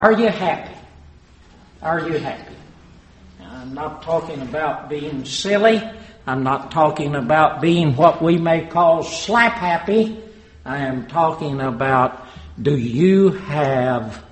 Are you happy? Are you happy? I'm not talking about being silly. I'm not talking about being what we may call slap happy. I am talking about, do you have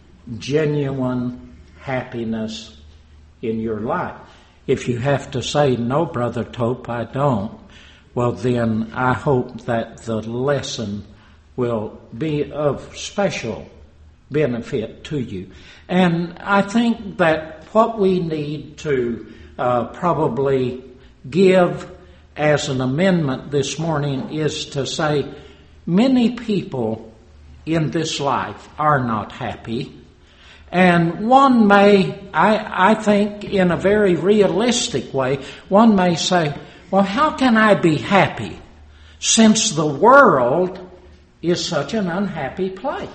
genuine happiness in your life? If you have to say, no, Brother Tope, I don't, well then I hope that the lesson will be of special benefit to you. And I think that what we need to probably give as an amendment this morning is to say, many people in this life are not happy. And one may, I think in a very realistic way, one may say, well, how can I be happy since the world is such an unhappy place?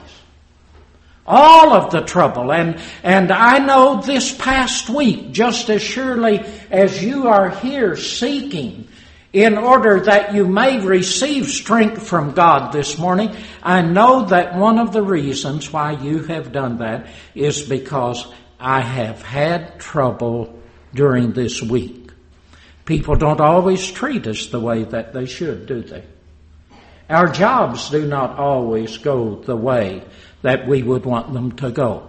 All of the trouble. And I know this past week, just as surely as you are here seeking in order that you may receive strength from God this morning, I know that one of the reasons why you have done that is because I have had trouble during this week. People don't always treat us the way that they should, do they? Our jobs do not always go the way that we would want them to go.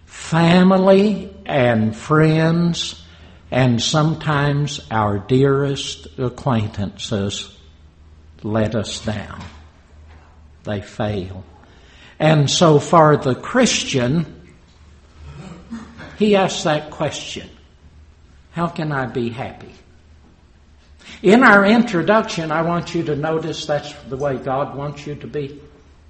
Family and friends and sometimes our dearest acquaintances let us down. They fail. And so for the Christian, he asks that question, how can I be happy? In our introduction, I want you to notice that's the way God wants you to be.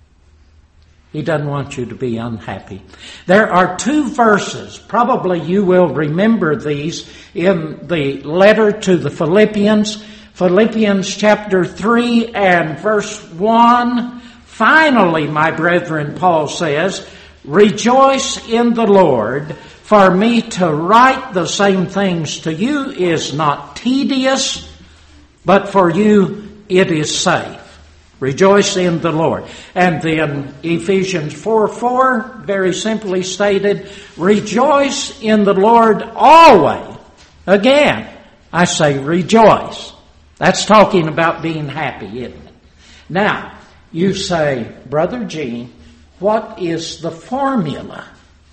He doesn't want you to be unhappy. There are two verses, probably you will remember these, in the letter to the Philippians. Philippians chapter 3 and verse 1. Finally, my brethren, Paul says, rejoice in the Lord. For me to write the same things to you is not tedious, but for you it is safe. Rejoice in the Lord. And then Ephesians 4:4, very simply stated, rejoice in the Lord always. Again, I say rejoice. That's talking about being happy, isn't it? Now, you say, Brother Gene, what is the formula?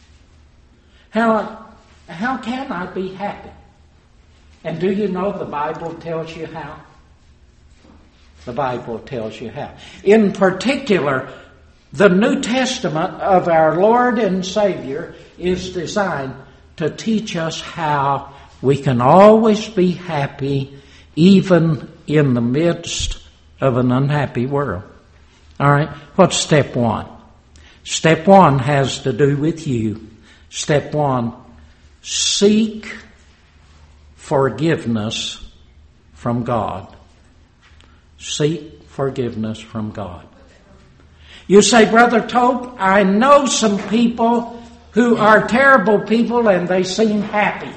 How can I be happy? And do you know the Bible tells you how? The Bible tells you how. In particular, the New Testament of our Lord and Savior is designed to teach us how we can always be happy even in the midst of an unhappy world. All right, what's step one? Step one has to do with you. Step one, seek forgiveness from God. Seek forgiveness from God. You say, Brother Tope, I know some people who are terrible people and they seem happy.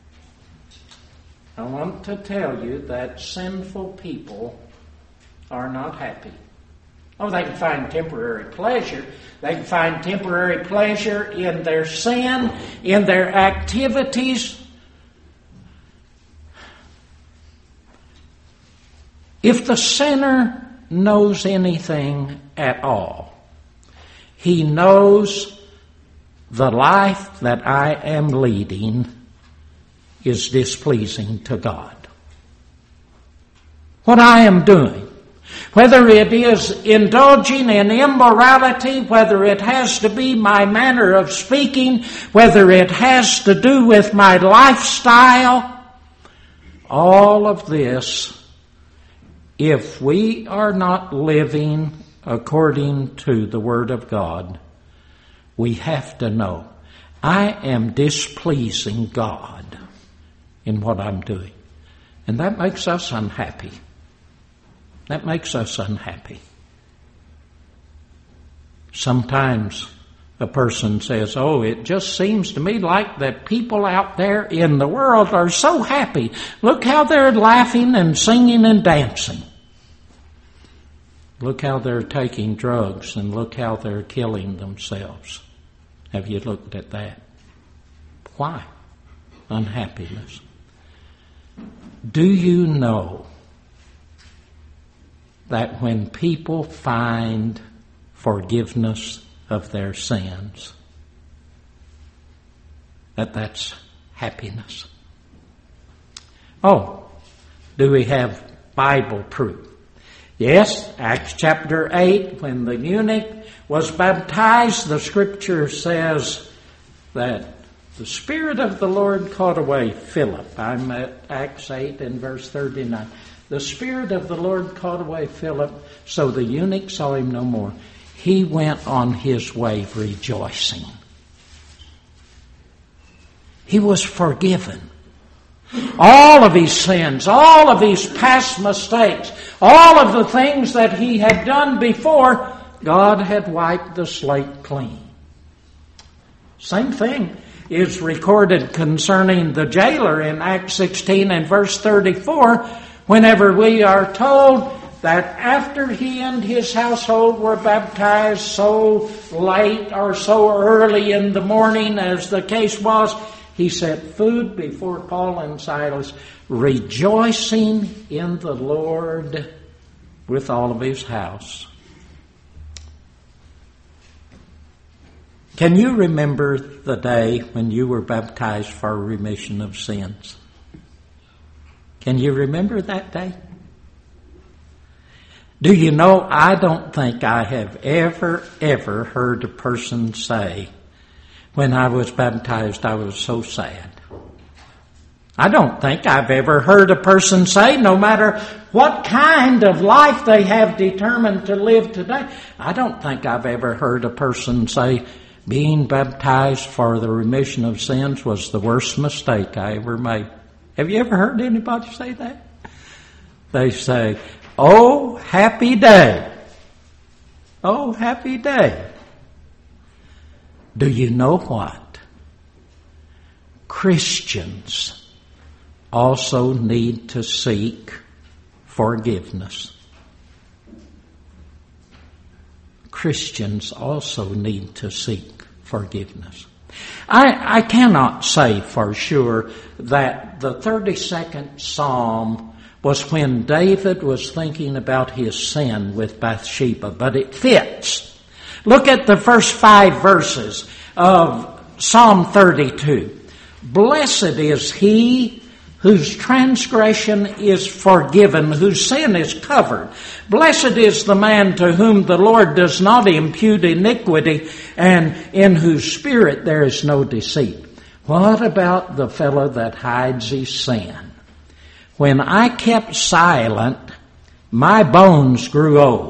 I want to tell you that sinful people are not happy. Oh, they can find temporary pleasure. They can find temporary pleasure in their sin, in their activities. If the sinner knows anything at all, he knows the life that I am leading is displeasing to God. What I am doing, whether it is indulging in immorality, whether it has to be my manner of speaking, whether it has to do with my lifestyle, all of this, if we are not living according to the Word of God, we have to know, I am displeasing God in what I'm doing. And that makes us unhappy. That makes us unhappy. Sometimes a person says, oh, it just seems to me like that people out there in the world are so happy. Look how they're laughing and singing and dancing. Look how they're taking drugs and look how they're killing themselves. Have you looked at that? Why? Unhappiness. Do you know that when people find forgiveness of their sins, that's happiness? Oh, do we have Bible proof? Yes, Acts chapter 8, when the eunuch was baptized, the Scripture says that the Spirit of the Lord caught away Philip. I'm at Acts 8 and verse 39. The Spirit of the Lord caught away Philip, so the eunuch saw him no more. He went on his way rejoicing. He was forgiven. All of his sins, all of his past mistakes, all of the things that he had done before, God had wiped the slate clean. Same thing is recorded concerning the jailer in Acts 16 and verse 34, whenever we are told that after he and his household were baptized so late or so early in the morning as the case was, he set food before Paul and Silas, rejoicing in the Lord with all of his house. Can you remember the day when you were baptized for remission of sins? Can you remember that day? Do you know, I don't think I have ever heard a person say, when I was baptized, I was so sad. I don't think I've ever heard a person say, no matter what kind of life they have determined to live today, I don't think I've ever heard a person say, being baptized for the remission of sins was the worst mistake I ever made. Have you ever heard anybody say that? They say, oh, happy day. Oh, happy day. Do you know what? Christians also need to seek forgiveness. Christians also need to seek forgiveness. I cannot say for sure that the 32nd Psalm was when David was thinking about his sin with Bathsheba, but it fits. Look at the first 5 verses of Psalm 32. Blessed is he whose transgression is forgiven, whose sin is covered. Blessed is the man to whom the Lord does not impute iniquity, and in whose spirit there is no deceit. What about the fellow that hides his sin? When I kept silent, my bones grew old.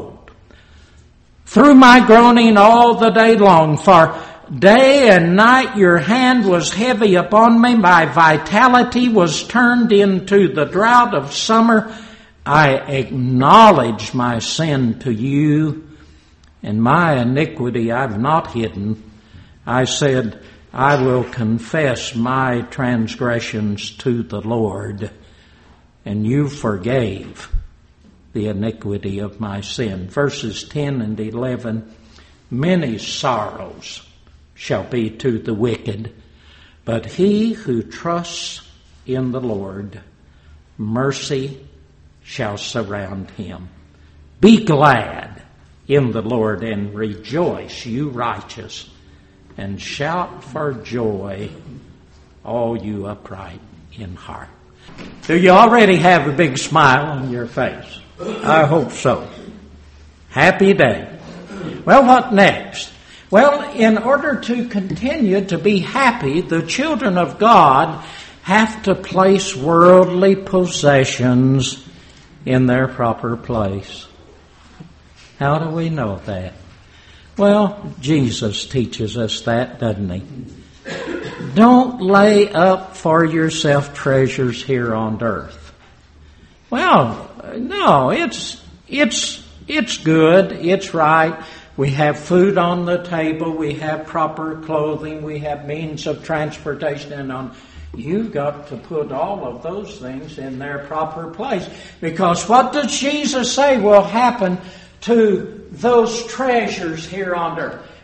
Through my groaning all the day long, for day and night your hand was heavy upon me. My vitality was turned into the drought of summer. I acknowledge my sin to you, and my iniquity I've not hidden. I said, I will confess my transgressions to the Lord, and you forgave the iniquity of my sin. Verses 10 and 11, many sorrows shall be to the wicked, but he who trusts in the Lord, mercy shall surround him. Be glad in the Lord and rejoice, you righteous, and shout for joy, all you upright in heart. Do you already have a big smile on your face? I hope so. Happy day. Well, what next? Well, in order to continue to be happy, the children of God have to place worldly possessions in their proper place. How do we know that? Well, Jesus teaches us that, doesn't he? Don't lay up for yourself treasures here on earth. Well, no, it's good, it's right. We have food on the table, we have proper clothing, we have means of transportation and on. You've got to put all of those things in their proper place. Because what does Jesus say will happen to those treasures here on earth?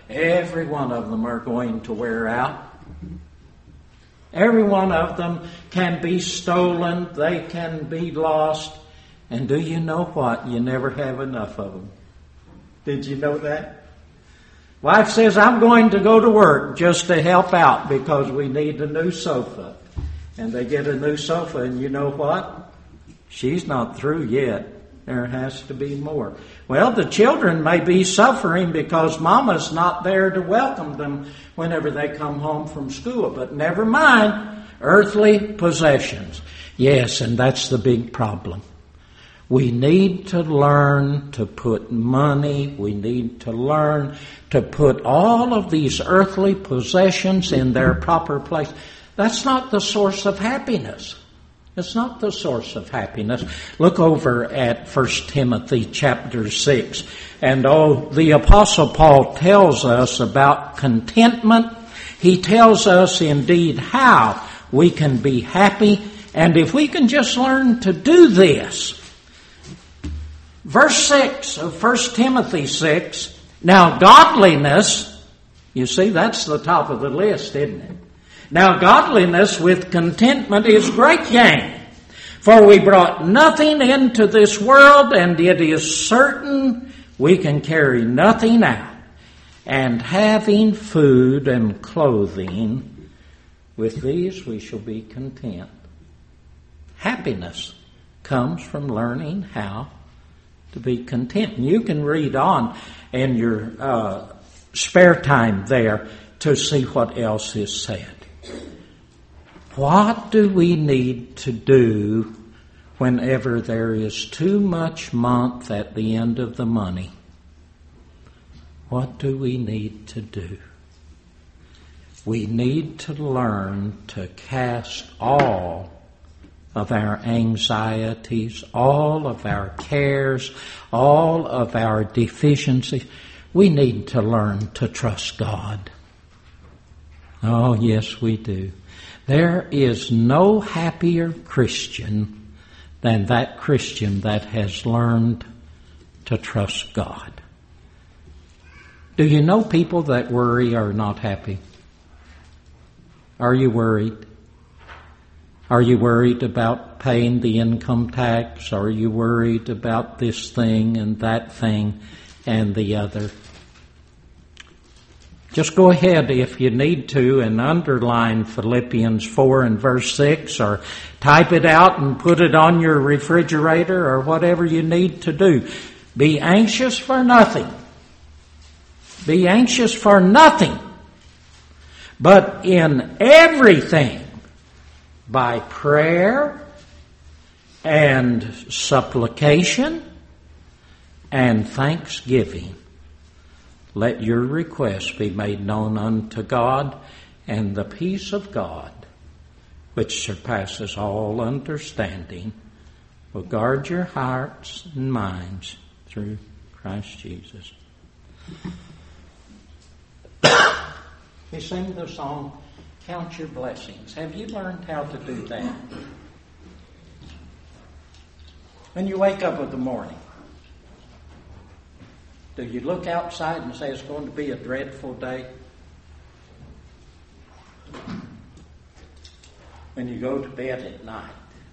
every one of them are going to wear out. Every one of them can be stolen. They can be lost. And do you know what? You never have enough of them. Did you know that? Wife says, I'm going to go to work just to help out because we need a new sofa. And they get a new sofa, and you know what? She's not through yet. There has to be more. Well, the children may be suffering because Mama's not there to welcome them whenever they come home from school. But never mind, earthly possessions. Yes, and that's the big problem. We need to learn to put money, we need to learn to put all of these earthly possessions in their proper place. That's not the source of happiness. It's not the source of happiness. Look over at 1 Timothy chapter 6. And the Apostle Paul tells us about contentment. He tells us indeed how we can be happy. And if we can just learn to do this. Verse 6 of 1 Timothy 6. Now godliness, you see that's the top of the list, isn't it? Now godliness with contentment is great gain. For we brought nothing into this world, and it is certain we can carry nothing out. And having food and clothing, with these we shall be content. Happiness comes from learning how to be content. And you can read on in your spare time there to see what else is said. What do we need to do whenever there is too much month at the end of the money? What do we need to do? We need to learn to cast all of our anxieties, all of our cares, all of our deficiencies. We need to learn to trust God. Oh, yes, we do. There is no happier Christian than that Christian that has learned to trust God. Do you know people that worry are not happy? Are you worried? Are you worried about paying the income tax? Are you worried about this thing and that thing and the other? Just go ahead if you need to and underline Philippians 4 and verse 6 or type it out and put it on your refrigerator or whatever you need to do. Be anxious for nothing. Be anxious for nothing. But in everything, by prayer and supplication and thanksgiving, let your requests be made known unto God, and the peace of God, which surpasses all understanding, will guard your hearts and minds through Christ Jesus. We sing the song, Count Your Blessings. Have you learned how to do that? When you wake up in the morning, do you look outside and say it's going to be a dreadful day? When you go to bed at night,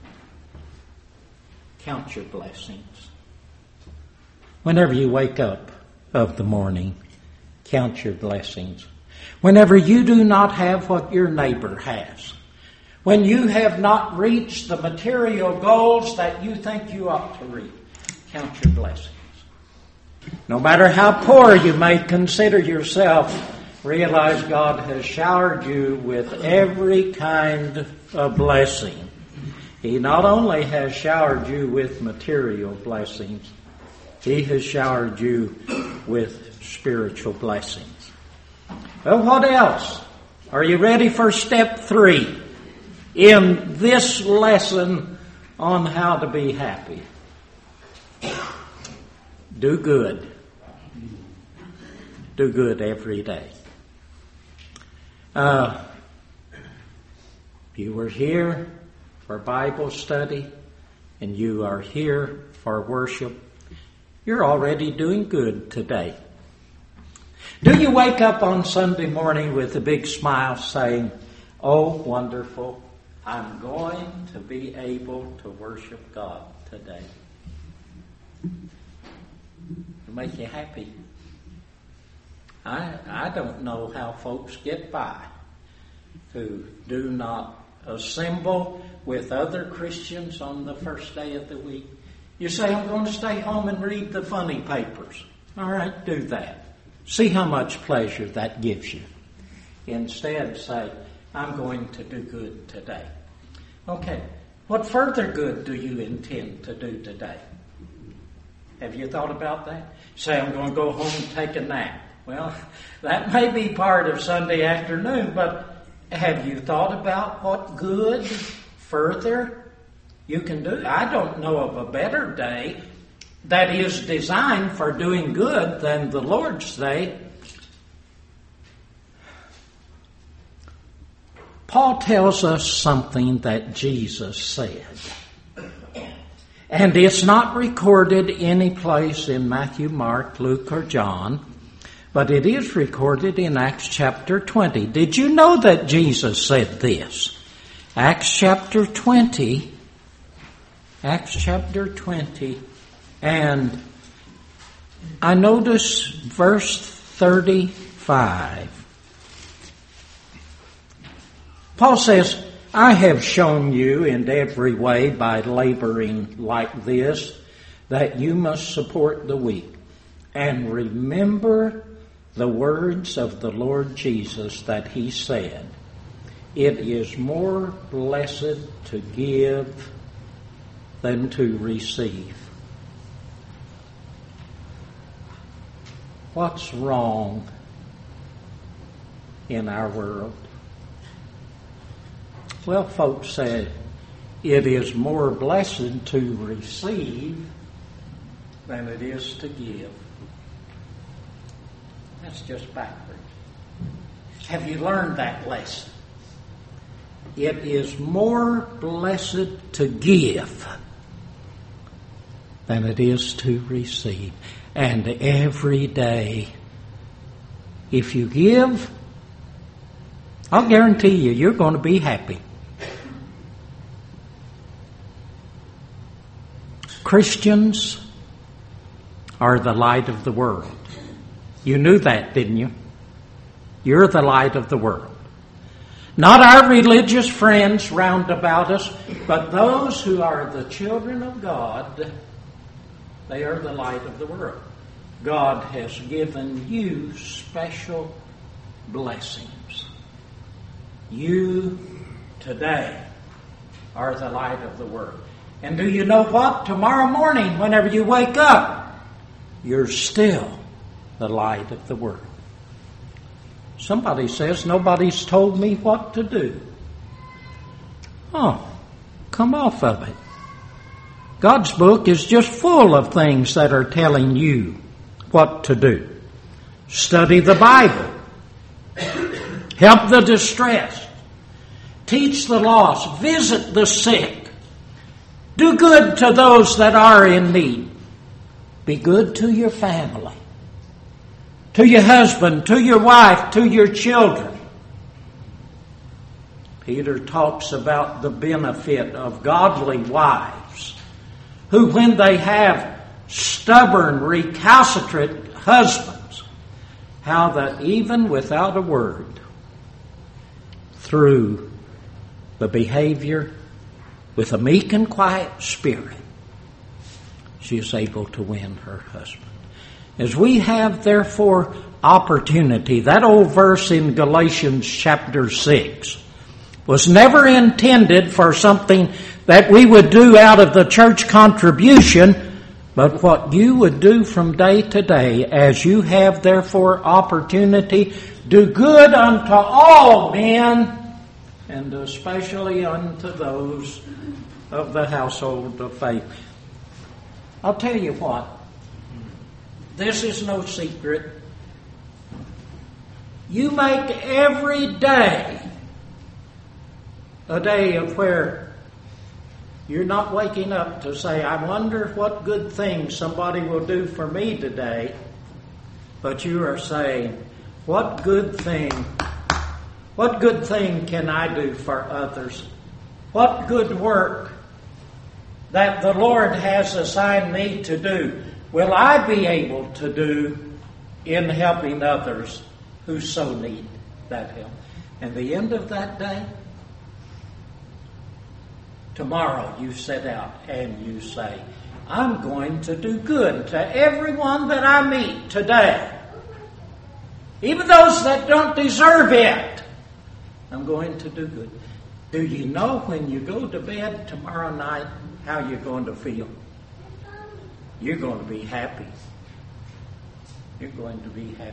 count your blessings. Whenever you wake up of the morning, count your blessings. Whenever you do not have what your neighbor has, when you have not reached the material goals that you think you ought to reach, count your blessings. No matter how poor you may consider yourself, realize God has showered you with every kind of blessing. He not only has showered you with material blessings, He has showered you with spiritual blessings. Well, what else? Are you ready for step 3 in this lesson on how to be happy? Do good. Do good every day. If you were here for Bible study and you are here for worship, you're already doing good today. Do you wake up on Sunday morning with a big smile saying, "Oh, wonderful, I'm going to be able to worship God today"? It'll make you happy. I don't know how folks get by who do not assemble with other Christians on the first day of the week. You say, "I'm going to stay home and read the funny papers." All right, do that. See how much pleasure that gives you. Instead, say, "I'm going to do good today." Okay, what further good do you intend to do today? Have you thought about that? Say, "I'm going to go home and take a nap." Well, that may be part of Sunday afternoon, but have you thought about what good further you can do? I don't know of a better day that is designed for doing good than the Lord's Day. Paul tells us something that Jesus said. And it's not recorded any place in Matthew, Mark, Luke, or John, but it is recorded in Acts chapter 20. Did you know that Jesus said this? Acts chapter 20. And I notice verse 35. Paul says, "I have shown you in every way by laboring like this that you must support the weak. And remember the words of the Lord Jesus that he said, 'It is more blessed to give than to receive.'" What's wrong in our world? Well, folks say it is more blessed to receive than it is to give. That's just backwards. Have you learned that lesson? It is more blessed to give than it is to receive. And every day, if you give, I'll guarantee you're going to be happy. Christians are the light of the world. You knew that, didn't you? You're the light of the world. Not our religious friends round about us, but those who are the children of God. They are the light of the world. God has given you special blessings. You today are the light of the world. And do you know what? Tomorrow morning, whenever you wake up, you're still the light of the world. Somebody says, "Nobody's told me what to do." Oh, come off of it. God's book is just full of things that are telling you what to do. Study the Bible. Help the distressed. Teach the lost. Visit the sick. Do good to those that are in need. Be good to your family, to your husband, to your wife, to your children. Peter talks about the benefit of godly wives who, when they have stubborn, recalcitrant husbands, how that even without a word, through the behavior with a meek and quiet spirit, she is able to win her husband. As we have, therefore, opportunity, that old verse in Galatians chapter 6 was never intended for something that we would do out of the church contribution, but what you would do from day to day. As you have, therefore, opportunity, do good unto all men, and especially unto those of the household of faith. I'll tell you what, this is no secret. You make every day a day of where you're not waking up to say, "I wonder what good thing somebody will do for me today," but you are saying, What good thing can I do for others? What good work that the Lord has assigned me to do will I be able to do in helping others who so need that help? And the end of that day, tomorrow you set out and you say, I'm going to do good to everyone that I meet today. Even those that don't deserve it. I'm going to do good. Do you know when you go to bed tomorrow night how you're going to feel? You're going to be happy. You're going to be happy.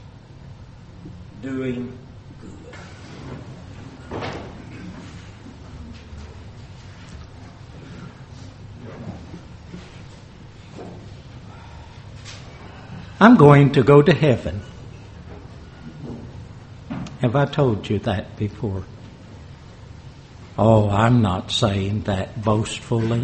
Doing good. I'm going to go to heaven. Have I told you that before? Oh, I'm not saying that boastfully.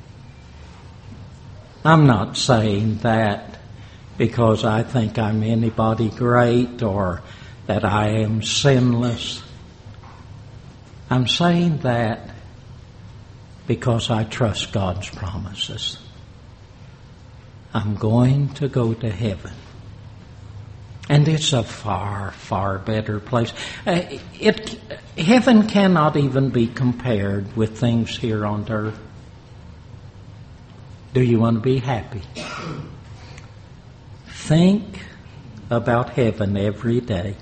I'm not saying that because I think I'm anybody great or that I am sinless. I'm saying that because I trust God's promises. I'm going to go to heaven. And it's a far, far better place. Heaven cannot even be compared with things here on earth. Do you want to be happy? Think about heaven every day.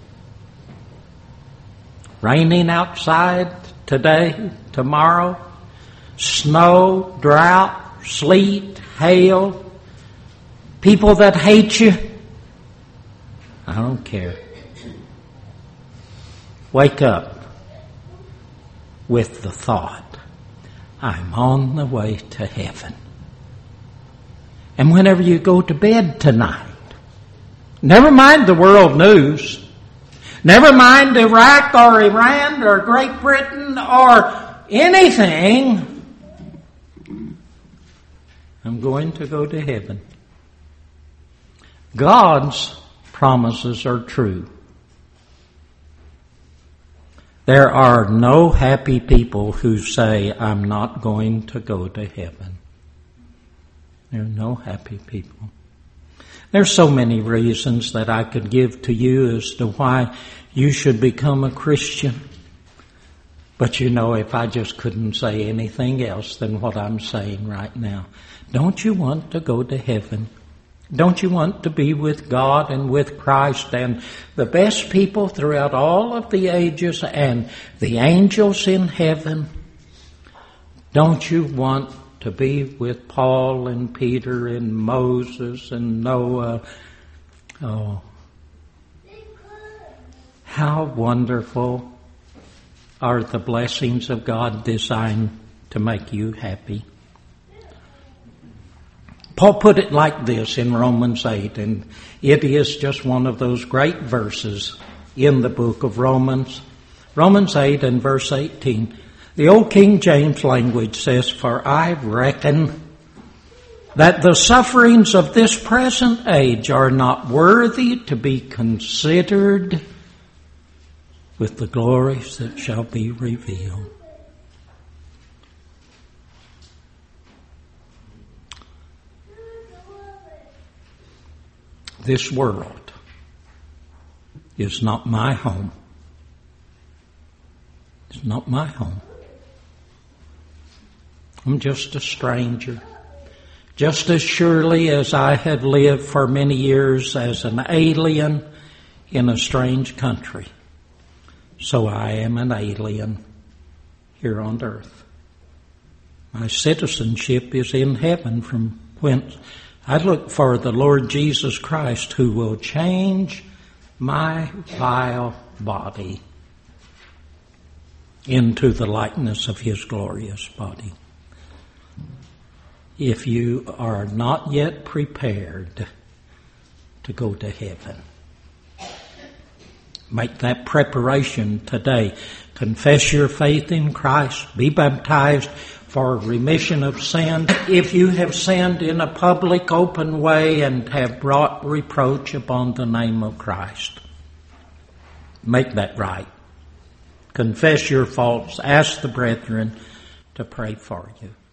Raining outside today, tomorrow, snow, drought, sleet, hail, people that hate you. I don't care. Wake up with the thought, I'm on the way to heaven. And whenever you go to bed tonight, never mind the world news, never mind Iraq or Iran or Great Britain or anything, I'm going to go to heaven. God's promises are true. There are no happy people who say, I'm not going to go to heaven. There are no happy people. There's so many reasons that I could give to you as to why you should become a Christian. But you know, if I just couldn't say anything else than what I'm saying right now, don't you want to go to heaven? Don't you want to be with God and with Christ and the best people throughout all of the ages and the angels in heaven? Don't you want to be with Paul and Peter and Moses and Noah? Oh, how wonderful are the blessings of God designed to make you happy. Paul put it like this in Romans 8, and it is just one of those great verses in the book of Romans. Romans 8 and verse 18. The old King James language says, For I reckon that the sufferings of this present age are not worthy to be considered with the glories that shall be revealed. This world is not my home. It's not my home. I'm just a stranger. Just as surely as I have lived for many years as an alien in a strange country, so I am an alien here on earth. My citizenship is in heaven, from whence I look for the Lord Jesus Christ, who will change my vile body into the likeness of His glorious body. If you are not yet prepared to go to heaven, make that preparation today. Confess your faith in Christ. Be baptized for remission of sin. If you have sinned in a public, open way and have brought reproach upon the name of Christ, make that right. Confess your faults. Ask the brethren to pray for you.